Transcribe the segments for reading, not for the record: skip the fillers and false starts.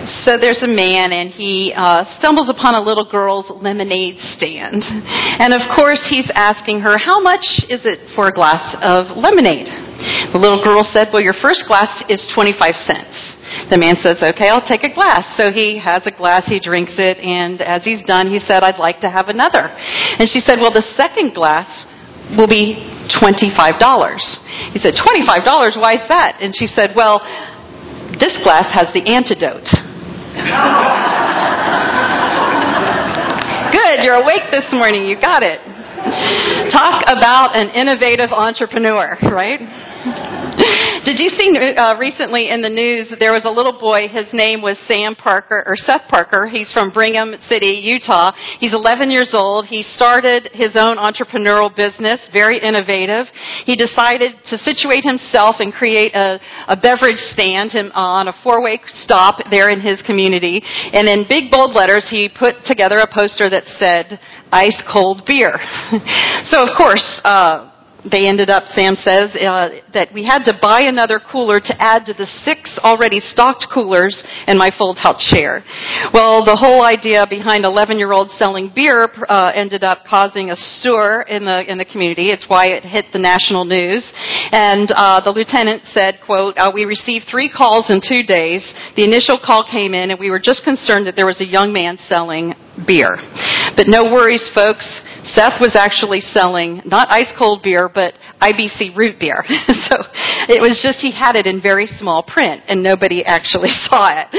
So there's a man, and he stumbles upon a little girl's lemonade stand. And of course, he's asking her, how much is it for a glass of lemonade? The little girl said, well, your first glass is 25 cents. The man says, okay, I'll take a glass. So he has a glass, he drinks it, and as he's done, he said, I'd like to have another. And she said, well, the second glass will be $25. He said, $25? Why is that? And she said, well, this glass has the antidote. Good, you're awake this morning. You got it. Talk about an innovative entrepreneur, right? Did you see recently in the news there was a little boy, his name was Seth Parker. He's from Brigham City, Utah. He's 11 years old. He started his own entrepreneurial business, very innovative. He decided to situate himself and create a beverage stand on a four-way stop there in his community. And in big bold letters, he put together a poster that said, ice cold beer. So of course, they ended up, Sam says, that we had to buy another cooler to add to the 6 already stocked coolers in my fold-out chair. Well, the whole idea behind 11-year-olds selling beer ended up causing a stir in the community. It's why it hit the national news. And the lieutenant said, quote, we received 3 calls in 2 days. The initial call came in, and we were just concerned that there was a young man selling beer. But no worries, folks. Seth was actually selling not ice cold beer, but IBC root beer. So it was just he had it in very small print, and nobody actually saw it.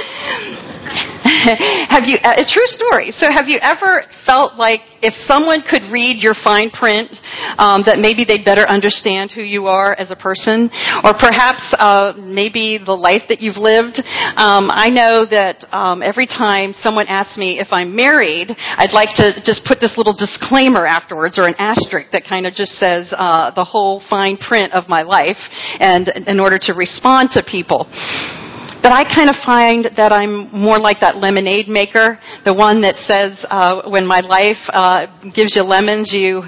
A true story. So have you ever felt like if someone could read your fine print, that maybe they'd better understand who you are as a person? Or perhaps maybe the life that you've lived? I know that every time someone asks me if I'm married, I'd like to just put this little disclaimer afterwards or an asterisk that kind of just says the whole fine print of my life, and in order to respond to people. But I kind of find that I'm more like that lemonade maker, the one that says, when my life gives you lemons, you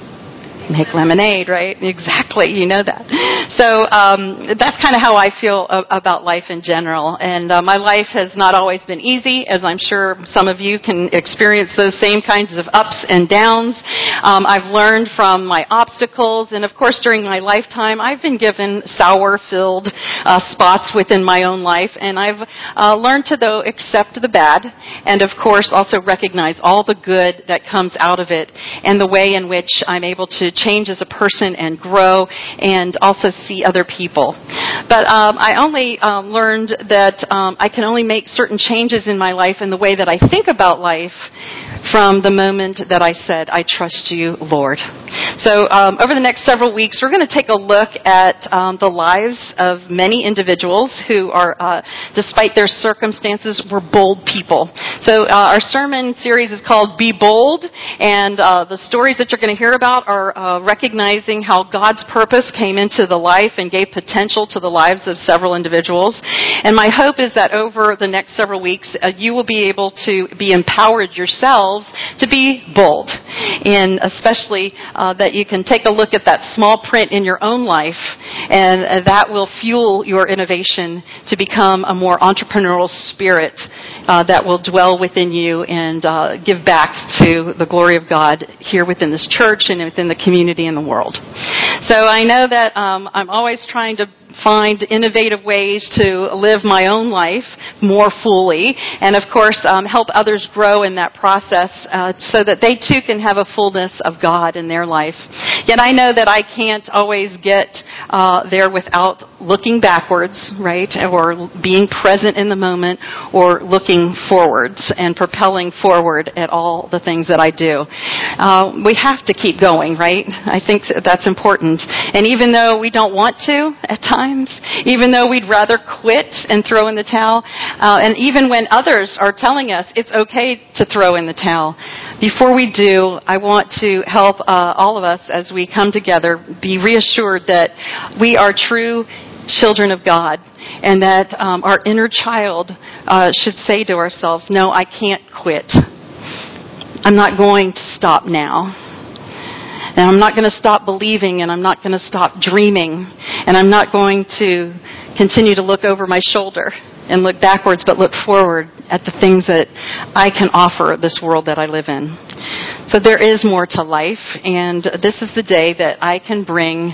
make lemonade, right? Exactly, you know that. So that's kind of how I feel about life in general. And my life has not always been easy, as I'm sure some of you can experience those same kinds of ups and downs. I've learned from my obstacles, and of course during my lifetime I've been given sour-filled spots within my own life, and I've learned to, though, accept the bad, and of course also recognize all the good that comes out of it, and the way in which I'm able to change as a person and grow and also see other people. But I only learned that I can only make certain changes in my life and the way that I think about life from the moment that I said, I trust you, Lord. So over the next several weeks, we're going to take a look at the lives of many individuals who are, despite their circumstances, were bold people. So our sermon series is called Be Bold, and the stories that you're going to hear about are recognizing how God's purpose came into the life and gave potential to the lives of several individuals. And my hope is that over the next several weeks, you will be able to be empowered yourselves to be bold, and especially that you can take a look at that small print in your own life, and that will fuel your innovation to become a more entrepreneurial spirit that will dwell within you and give back to the glory of God here within this church and within the community and the world. So I know that I'm always trying to find innovative ways to live my own life more fully, and of course help others grow in that process so that they too can have a fullness of God in their life. Yet I know that I can't always get there without looking backwards, right, or being present in the moment, or looking forwards and propelling forward at all the things that I do. We have to keep going, right? I think that's important. And even though we don't want to at times, even though we'd rather quit and throw in the towel, and even when others are telling us it's okay to throw in the towel, before we do, I want to help all of us as we come together be reassured that we are true children of God, and that our inner child should say to ourselves, no, I can't quit. I'm not going to stop now. And I'm not going to stop believing, and I'm not going to stop dreaming, and I'm not going to continue to look over my shoulder. and look backwards, but look forward at the things that I can offer this world that I live in. So there is more to life, and this is the day that I can bring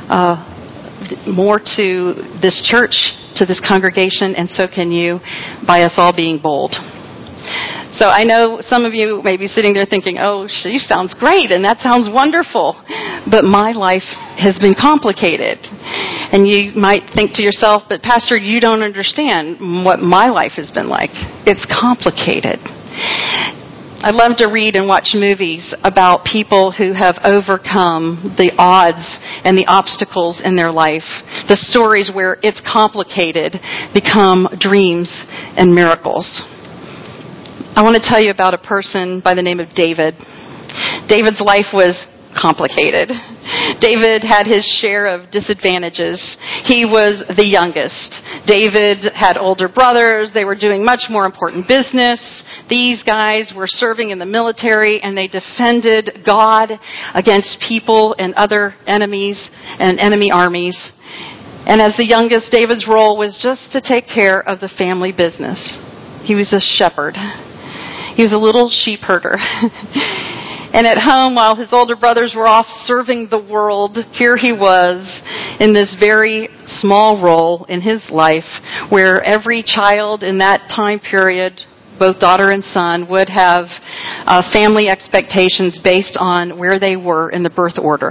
more to this church, to this congregation, and so can you, by us all being bold. So I know some of you may be sitting there thinking, oh, she sounds great, and that sounds wonderful. But my life has been complicated. And you might think to yourself, but Pastor, you don't understand what my life has been like. It's complicated. I love to read and watch movies about people who have overcome the odds and the obstacles in their life. The stories where it's complicated become dreams and miracles. I want to tell you about a person by the name of David. David's life was complicated. David had his share of disadvantages. He was the youngest. David had older brothers. They were doing much more important business. These guys were serving in the military, and they defended God against people and other enemies and enemy armies. And as the youngest, David's role was just to take care of the family business. He was a shepherd. He was a little sheep herder. And at home, while his older brothers were off serving the world, here he was in this very small role in his life where every child in that time period, both daughter and son, would have family expectations based on where they were in the birth order.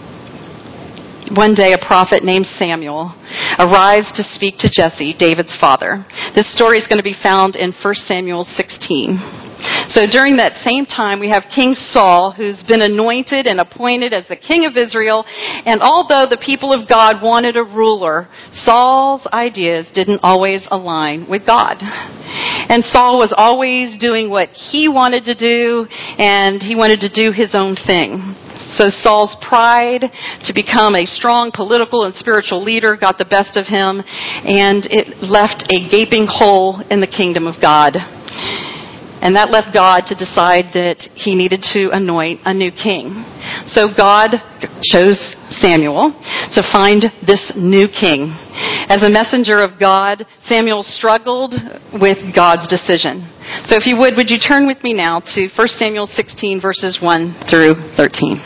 One day, a prophet named Samuel arrives to speak to Jesse, David's father. This story is going to be found in 1 Samuel 16. So during that same time, we have King Saul, who's been anointed and appointed as the king of Israel. And although the people of God wanted a ruler, Saul's ideas didn't always align with God. And Saul was always doing what he wanted to do, and he wanted to do his own thing. So Saul's pride to become a strong political and spiritual leader got the best of him, and it left a gaping hole in the kingdom of God. And that left God to decide that he needed to anoint a new king. So God chose Samuel to find this new king. As a messenger of God, Samuel struggled with God's decision. So if you would you turn with me now to 1 Samuel 16, verses 1 through 13.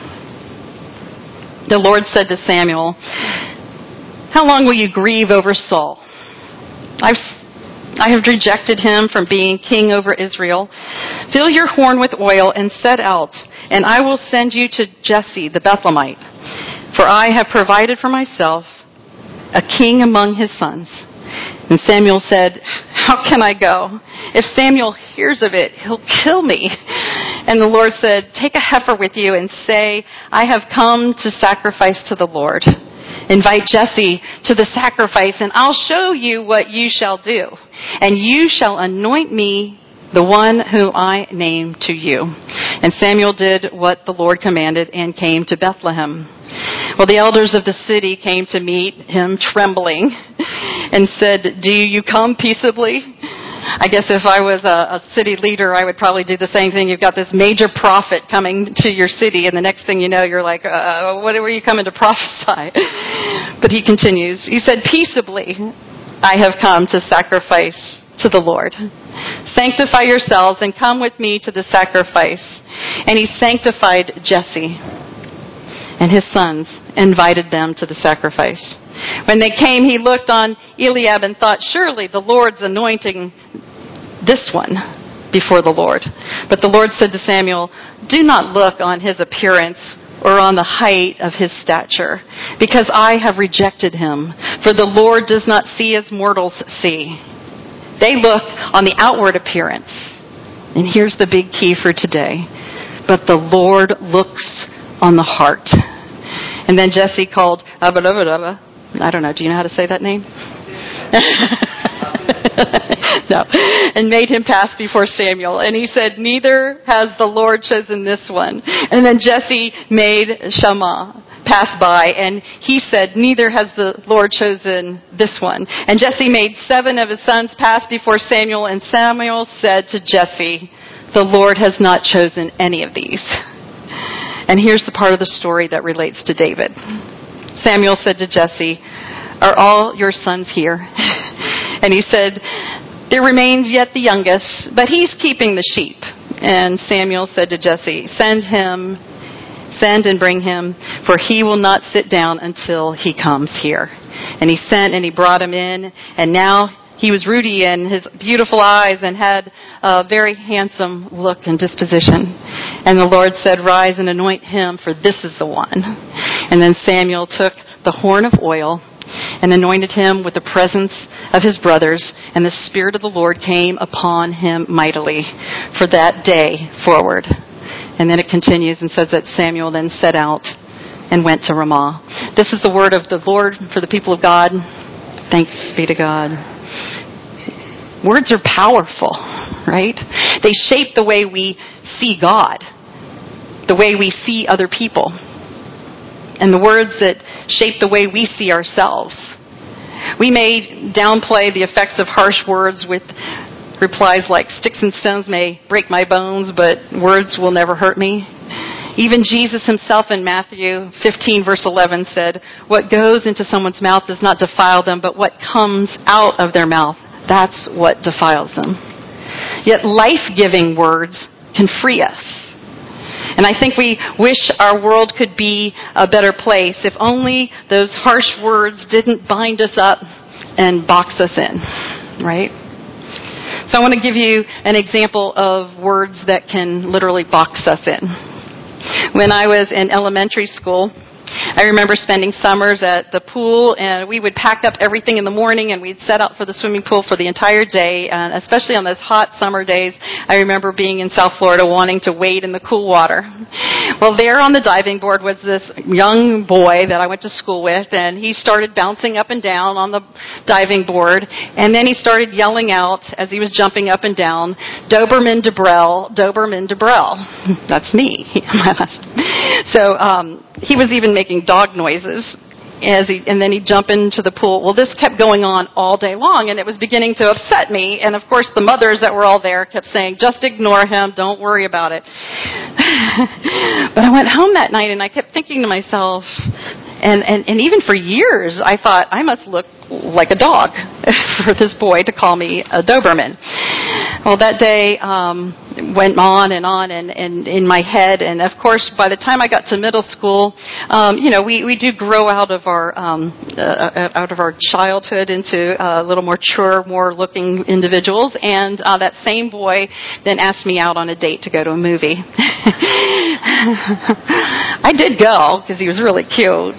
The Lord said to Samuel, "How long will you grieve over Saul? I have rejected him from being king over Israel. Fill your horn with oil and set out, and I will send you to Jesse the Bethlehemite. For I have provided for myself a king among his sons." And Samuel said, "How can I go? If Samuel hears of it, he'll kill me." And the Lord said, "Take a heifer with you and say, 'I have come to sacrifice to the Lord.' Invite Jesse to the sacrifice, and I'll show you what you shall do. And you shall anoint me, the one whom I name to you." And Samuel did what the Lord commanded and came to Bethlehem. Well, the elders of the city came to meet him trembling and said, "Do you come peaceably?" I guess if I was a city leader, I would probably do the same thing. You've got this major prophet coming to your city, and the next thing you know, you're like, what are you coming to prophesy? But he continues. He said, "Peaceably, I have come to sacrifice to the Lord. Sanctify yourselves and come with me to the sacrifice." And he sanctified Jesse and his sons, invited them to the sacrifice. When they came, he looked on Eliab and thought, "Surely the Lord's anointing this one before the Lord." But the Lord said to Samuel, "Do not look on his appearance or on the height of his stature, because I have rejected him. For the Lord does not see as mortals see. They look on the outward appearance." And here's the big key for today. "But the Lord looks on the heart." And then Jesse called Abba, I don't know, do you know how to say that name? No. And made him pass before Samuel. And he said, "Neither has the Lord chosen this one." And then Jesse made Shammah pass by, and he said, "Neither has the Lord chosen this one." And Jesse made 7 of his sons pass before Samuel, and Samuel said to Jesse, "The Lord has not chosen any of these." And here's the part of the story that relates to David. Samuel said to Jesse, "Are all your sons here?" And he said, there remains yet the youngest, but he's keeping the sheep. And Samuel said to Jesse, send and bring him, for he will not sit down until he comes here. And he sent and he brought him in, and now he was ruddy and his beautiful eyes and had a very handsome look and disposition. And the Lord said, rise and anoint him, for this is the one. And then Samuel took the horn of oil and anointed him with the presence of his brothers, and the Spirit of the Lord came upon him mightily for that day forward. And then it continues and says that Samuel then set out and went to Ramah. This is the word of the Lord for the people of God. Thanks be to God. Words are powerful, right? They shape the way we see God, the way we see other people, and the words that shape the way we see ourselves. We may downplay the effects of harsh words with replies like, sticks and stones may break my bones, but words will never hurt me. Even Jesus himself in Matthew 15, verse 11 said, what goes into someone's mouth does not defile them, but what comes out of their mouth, that's what defiles them. Yet life-giving words can free us. And I think we wish our world could be a better place if only those harsh words didn't bind us up and box us in, right? So I want to give you an example of words that can literally box us in. When I was in elementary school, I remember spending summers at the pool, and we would pack up everything in the morning, and we'd set out for the swimming pool for the entire day, and especially on those hot summer days. I remember being in South Florida wanting to wade in the cool water. Well, there on the diving board was this young boy that I went to school with, and he started bouncing up and down on the diving board, and then he started yelling out as he was jumping up and down, Doberman Debrell, Doberman Debrell. That's me. So he was even making dog noises and then he'd jump into the pool. Well, this kept going on all day long, and it was beginning to upset me. And of course, the mothers that were all there kept saying, just ignore him, don't worry about it. But I went home that night, and I kept thinking to myself, and even for years, I thought, I must look like a dog for this boy to call me a Doberman. Well, that day went on and in my head, and of course, by the time I got to middle school, we do grow out of our childhood into a little more mature, more looking individuals, and that same boy then asked me out on a date to go to a movie. I did go because he was really cute.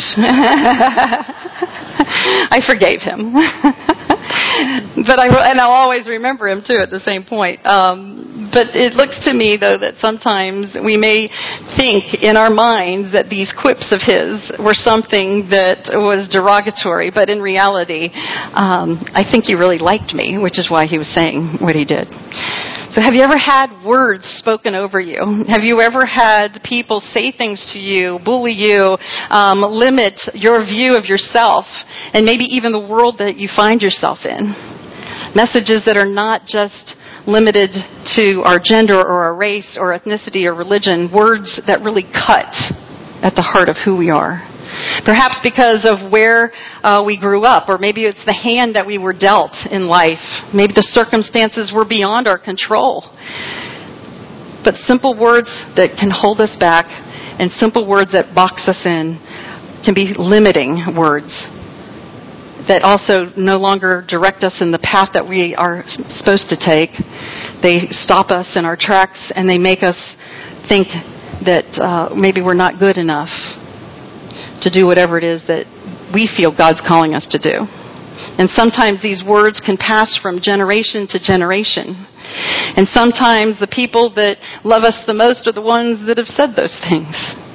I forgave him. But I'll always remember him too at the same point. But it looks to me, though, that sometimes we may think in our minds that these quips of his were something that was derogatory, but in reality, I think he really liked me, which is why he was saying what he did. So have you ever had words spoken over you? Have you ever had people say things to you, bully you, limit your view of yourself, and maybe even the world that you find yourself in? Messages that are not just limited to our gender or our race or ethnicity or religion, words that really cut at the heart of who we are. Perhaps because of where we grew up, or maybe it's the hand that we were dealt in life. Maybe the circumstances were beyond our control. But simple words that can hold us back and simple words that box us in can be limiting words that also no longer direct us in the path that we are supposed to take. They stop us in our tracks, and they make us think that maybe we're not good enough to do whatever it is that we feel God's calling us to do. And sometimes these words can pass from generation to generation. And sometimes the people that love us the most are the ones that have said those things.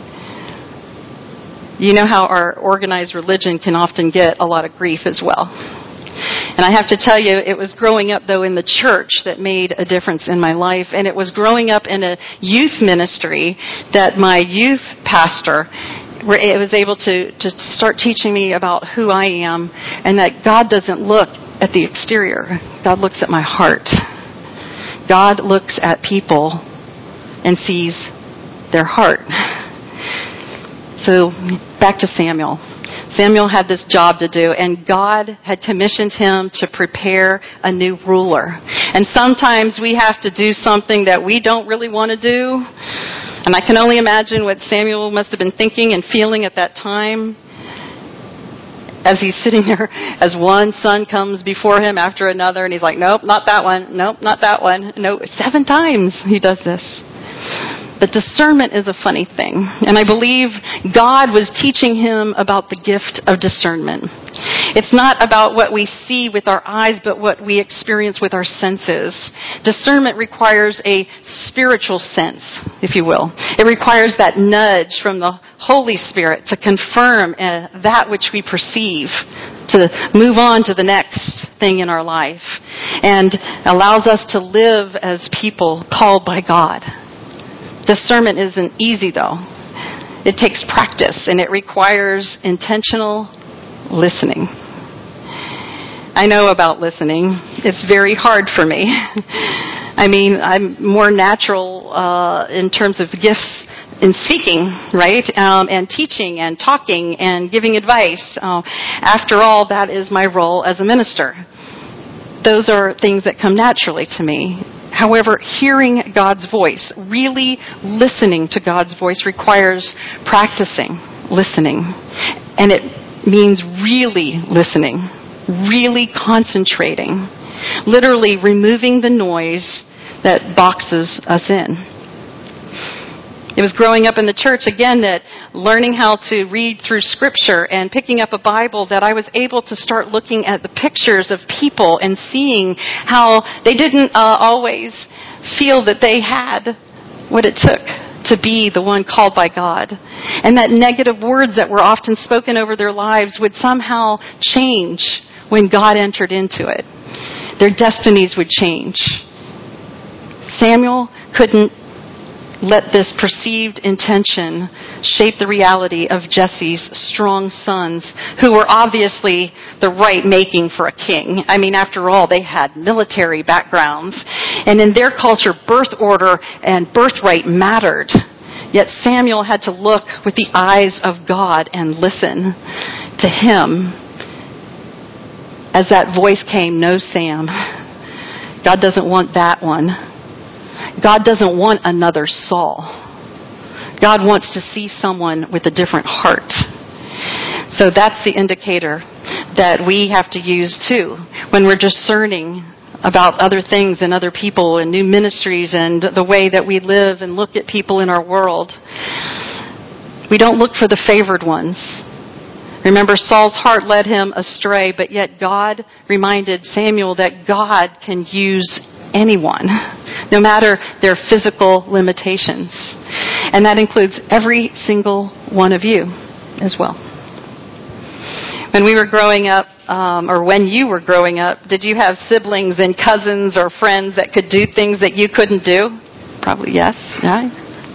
You know how our organized religion can often get a lot of grief as well. And I have to tell you, it was growing up, though, in the church that made a difference in my life. And it was growing up in a youth ministry that my youth pastor was able to start teaching me about who I am, and that God doesn't look at the exterior. God looks at my heart. God looks at people and sees their heart. So back to Samuel. Samuel had this job to do, and God had commissioned him to prepare a new ruler. And sometimes we have to do something that we don't really want to do. And I can only imagine what Samuel must have been thinking and feeling at that time as he's sitting there, as one son comes before him after another, and he's like, nope, not that one. Nope, not that one. No, 7 times he does this. But discernment is a funny thing. And I believe God was teaching him about the gift of discernment. It's not about what we see with our eyes, but what we experience with our senses. Discernment requires a spiritual sense, if you will. It requires that nudge from the Holy Spirit to confirm that which we perceive, to move on to the next thing in our life, and allows us to live as people called by God. Discernment isn't easy, though. It takes practice, and it requires intentional listening. I know about listening. It's very hard for me. I mean, I'm more natural in terms of gifts in speaking, right? And teaching and talking and giving advice. After all, that is my role as a minister. Those are things that come naturally to me. However, hearing God's voice, really listening to God's voice, requires practicing listening. And it means really listening, really concentrating, literally removing the noise that boxes us in. It was growing up in the church, again, that learning how to read through Scripture and picking up a Bible, that I was able to start looking at the pictures of people and seeing how they didn't always feel that they had what it took to be the one called by God. And that negative words that were often spoken over their lives would somehow change when God entered into it. Their destinies would change. Samuel couldn't let this perceived intention shape the reality of Jesse's strong sons, who were obviously the right making for a king. I mean, after all, they had military backgrounds. And in their culture, birth order and birthright mattered. Yet Samuel had to look with the eyes of God and listen to him. As that voice came, no, Sam. God doesn't want that one. God doesn't want another Saul. God wants to see someone with a different heart. So that's the indicator that we have to use too when we're discerning about other things and other people and new ministries and the way that we live and look at people in our world. We don't look for the favored ones. Remember, Saul's heart led him astray, but yet God reminded Samuel that God can use anyone, no matter their physical limitations. And that includes every single one of you as well. When we were growing up, or when you were growing up, did you have siblings and cousins or friends that could do things that you couldn't do? Probably yes, right?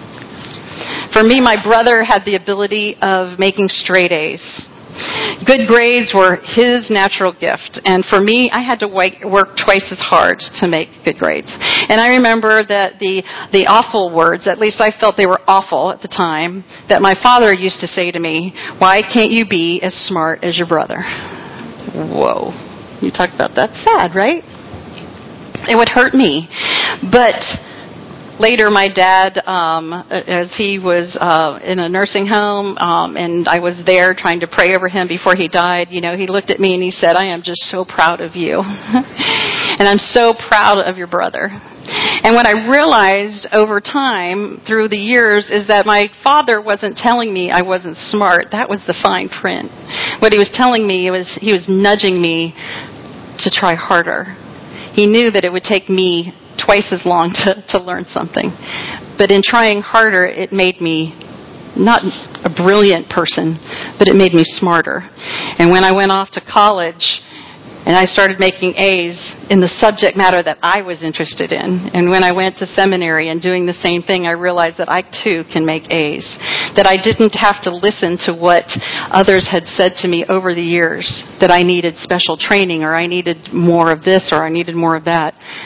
For me, my brother had the ability of making straight A's. Good grades were his natural gift. And for me, I had to work twice as hard to make good grades. And I remember that the awful words, at least I felt they were awful at the time, that my father used to say to me, "Why can't you be as smart as your brother?" Whoa. You talk about that. Sad, right? It would hurt me. But later, my dad, as he was in a nursing home, and I was there trying to pray over him before he died, he looked at me and he said, "I am just so proud of you." And I'm so proud of your brother. And what I realized over time, through the years, is that my father wasn't telling me I wasn't smart. That was the fine print. What he was telling me was he was nudging me to try harder. He knew that it would take me twice as long to learn something. But in trying harder, it made me not a brilliant person, but it made me smarter. And when I went off to college and I started making A's in the subject matter that I was interested in, and when I went to seminary and doing the same thing, I realized that I too can make A's. That I didn't have to listen to what others had said to me over the years, that I needed special training or I needed more of this or I needed more of that.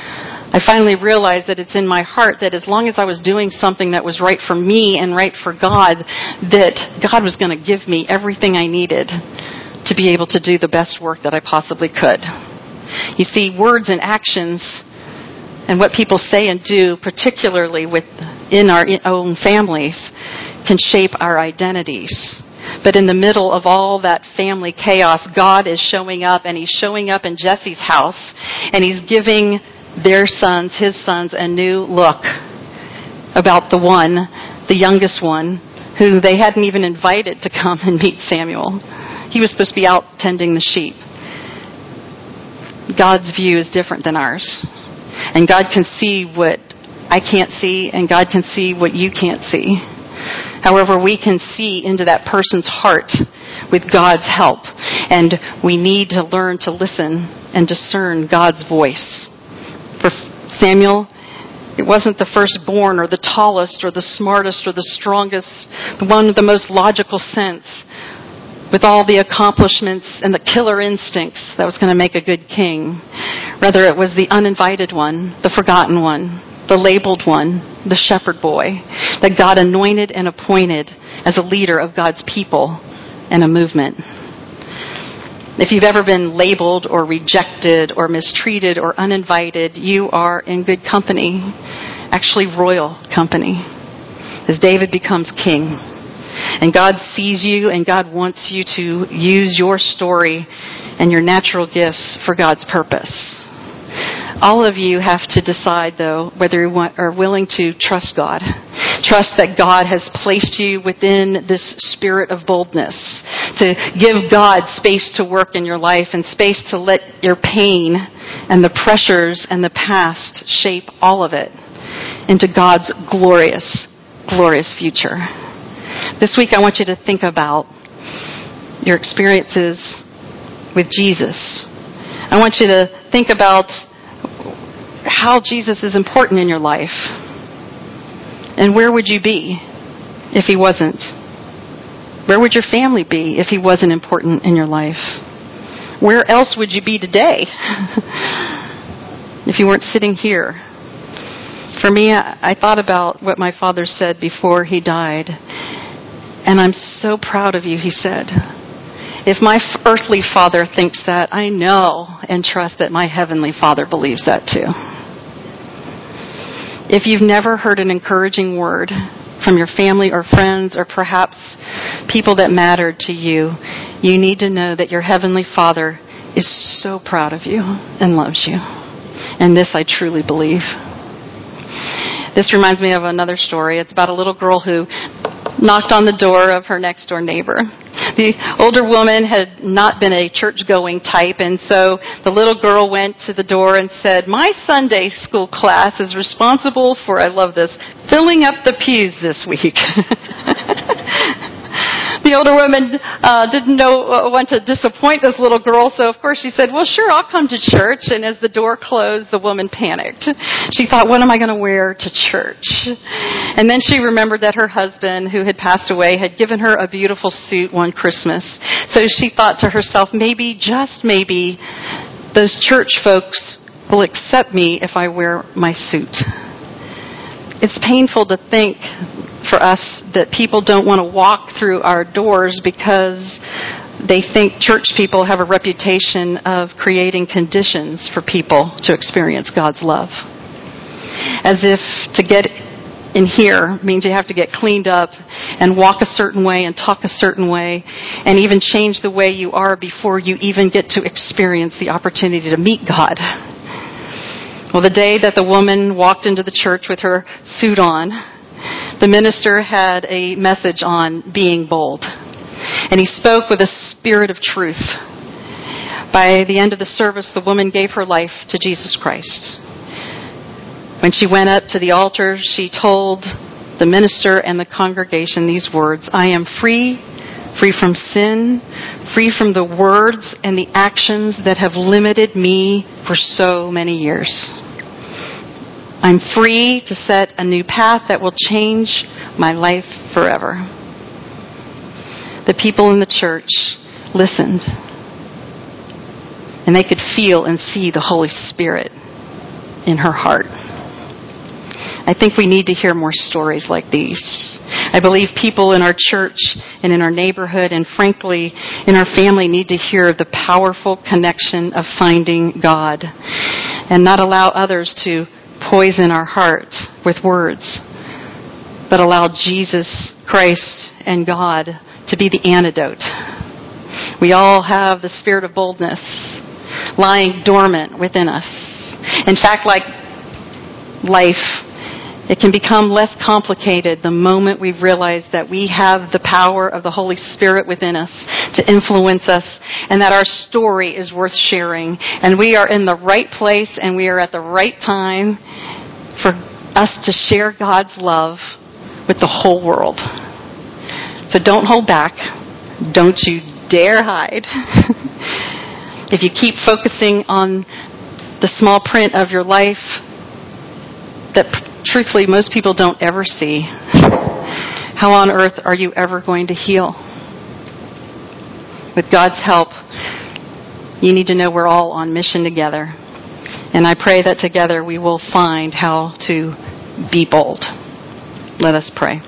I finally realized that it's in my heart that as long as I was doing something that was right for me and right for God, that God was going to give me everything I needed to be able to do the best work that I possibly could. You see, words and actions and what people say and do, particularly within our own families, can shape our identities. But in the middle of all that family chaos, God is showing up, and He's showing up in Jesse's house, and He's giving his sons, a new look about the youngest one, who they hadn't even invited to come and meet Samuel. He was supposed to be out tending the sheep. God's view is different than ours. And God can see what I can't see, and God can see what you can't see. However, we can see into that person's heart with God's help. And we need to learn to listen and discern God's voice. For Samuel, it wasn't the firstborn or the tallest or the smartest or the strongest, the one with the most logical sense, with all the accomplishments and the killer instincts that was going to make a good king. Rather, it was the uninvited one, the forgotten one, the labeled one, the shepherd boy, that God anointed and appointed as a leader of God's people and a movement. If you've ever been labeled or rejected or mistreated or uninvited, you are in good company, actually royal company, as David becomes king. And God sees you, and God wants you to use your story and your natural gifts for God's purpose. All of you have to decide, though, whether you are willing to trust God. Trust that God has placed you within this spirit of boldness, to give God space to work in your life and space to let your pain and the pressures and the past shape all of it into God's glorious, glorious future. This week I want you to think about your experiences with Jesus. I want you to think about how Jesus is important in your life. And where would you be if He wasn't? Where would your family be if He wasn't important in your life? Where else would you be today if you weren't sitting here? For me, I thought about what my father said before he died. And I'm so proud of you, he said. If my earthly father thinks that, I know and trust that my heavenly Father believes that too. If you've never heard an encouraging word from your family or friends or perhaps people that mattered to you, you need to know that your heavenly Father is so proud of you and loves you. And this I truly believe. This reminds me of another story. It's about a little girl who knocked on the door of her next door neighbor. The older woman had not been a church-going type, and so the little girl went to the door and said, "My Sunday school class is responsible for," I love this, "filling up the pews this week." The older woman didn't want to disappoint this little girl, so of course she said, "Well, sure, I'll come to church." And as the door closed, the woman panicked. She thought, "What am I going to wear to church?" And then she remembered that her husband, who had passed away, had given her a beautiful suit one Christmas. So she thought to herself, maybe, just maybe, those church folks will accept me if I wear my suit. It's painful to think for us that people don't want to walk through our doors because they think church people have a reputation of creating conditions for people to experience God's love. As if to get in here means you have to get cleaned up and walk a certain way and talk a certain way and even change the way you are before you even get to experience the opportunity to meet God. Well, the day that the woman walked into the church with her suit on, the minister had a message on being bold. And he spoke with a spirit of truth. By the end of the service, the woman gave her life to Jesus Christ. When she went up to the altar, she told the minister and the congregation these words, "I am free, free from sin, free from the words and the actions that have limited me for so many years. I'm free to set a new path that will change my life forever." The people in the church listened, and they could feel and see the Holy Spirit in her heart. I think we need to hear more stories like these. I believe people in our church and in our neighborhood and frankly in our family need to hear the powerful connection of finding God and not allow others to poison our heart with words, but allow Jesus Christ and God to be the antidote. We all have the spirit of boldness lying dormant within us. In fact, like life, it can become less complicated the moment we realize that we have the power of the Holy Spirit within us to influence us and that our story is worth sharing. And we are in the right place and we are at the right time for us to share God's love with the whole world. So don't hold back. Don't you dare hide. If you keep focusing on the small print of your life that truthfully most people don't ever see, how on earth are you ever going to heal? With God's help, you need to know we're all on mission together. And I pray that together we will find how to be bold. Let us pray.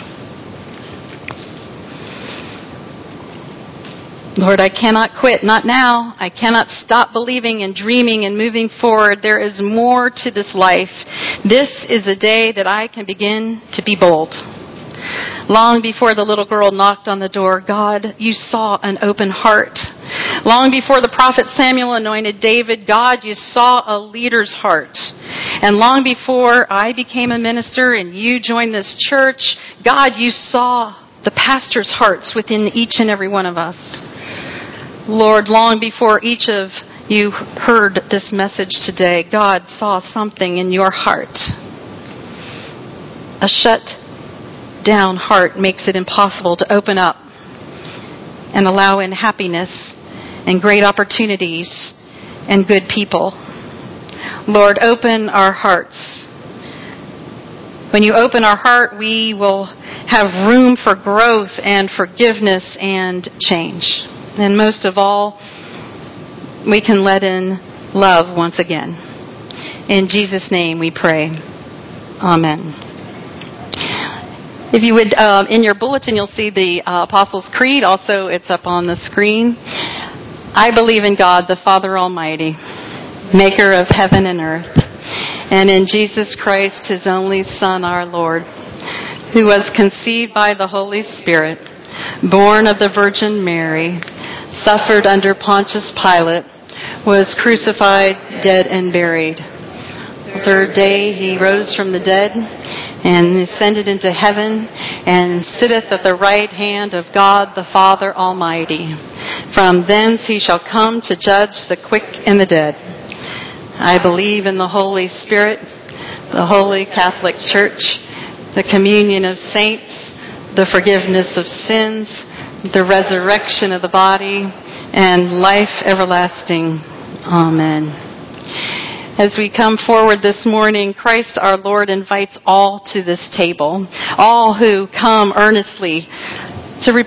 Lord, I cannot quit, not now. I cannot stop believing and dreaming and moving forward. There is more to this life. This is a day that I can begin to be bold. Long before the little girl knocked on the door, God, you saw an open heart. Long before the prophet Samuel anointed David, God, you saw a leader's heart. And long before I became a minister and you joined this church, God, you saw the pastor's hearts within each and every one of us. Lord, long before each of you heard this message today, God saw something in your heart. A shut down heart makes it impossible to open up and allow in happiness and great opportunities and good people. Lord, open our hearts. When you open our heart, we will have room for growth and forgiveness and change. And most of all, we can let in love once again. In Jesus' name we pray. Amen. If you would, in your bulletin, you'll see the Apostles' Creed. Also, it's up on the screen. I believe in God, the Father Almighty, maker of heaven and earth, and in Jesus Christ, his only Son, our Lord, who was conceived by the Holy Spirit, born of the Virgin Mary, suffered under Pontius Pilate, was crucified, dead, and buried. The third day he rose from the dead and ascended into heaven and sitteth at the right hand of God the Father Almighty. From thence he shall come to judge the quick and the dead. I believe in the Holy Spirit, the Holy Catholic Church, the communion of saints, the forgiveness of sins, the resurrection of the body, and life everlasting. Amen. As we come forward this morning, Christ our Lord invites all to this table, all who come earnestly to